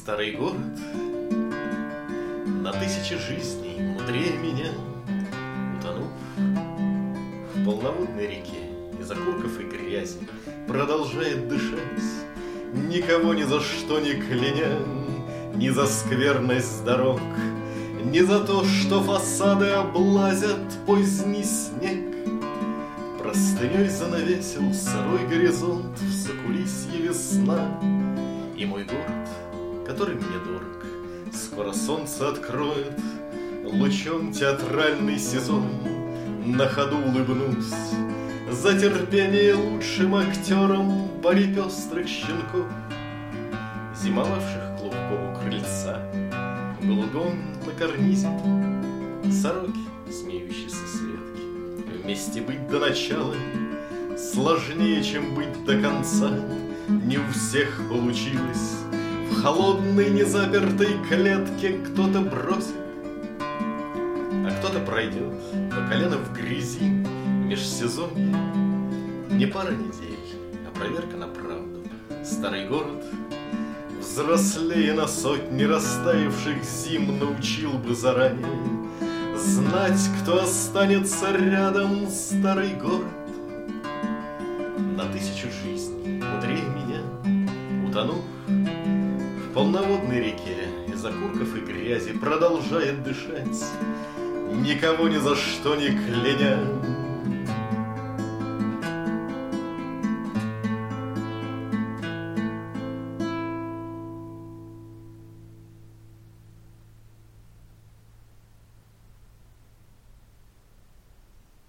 Старый город на тысячи жизней мудрее меня, утонув в полноводной реке из окурков и грязи, продолжает дышать, никого ни за что не кляня, ни за скверность дорог, ни за то, что фасады облазят поздний снег. Простыней занавесил сырой горизонт, в закулисье весна, и мой город, который мне дорог, скоро солнце откроет лучом театральный сезон. На ходу улыбнусь за терпение лучшим актерам паре пестрых щенков, зимовавших клубков у крыльца, голубом на карнизе, сороки, смеющиеся с ветки. Вместе быть до начала сложнее, чем быть до конца. Не у всех получилось. В холодной незапертой клетке кто-то бросит, а кто-то пройдет по колено в грязи. Межсезонье не пара недель, а проверка на правду. Старый город, взрослее на сотни растаявших зим, научил бы заранее знать, кто останется рядом. Старый город на тысячу жизней мудрее меня, утонув в полноводной реке из окурков и грязи, продолжает дышать, никого ни за что не кляня,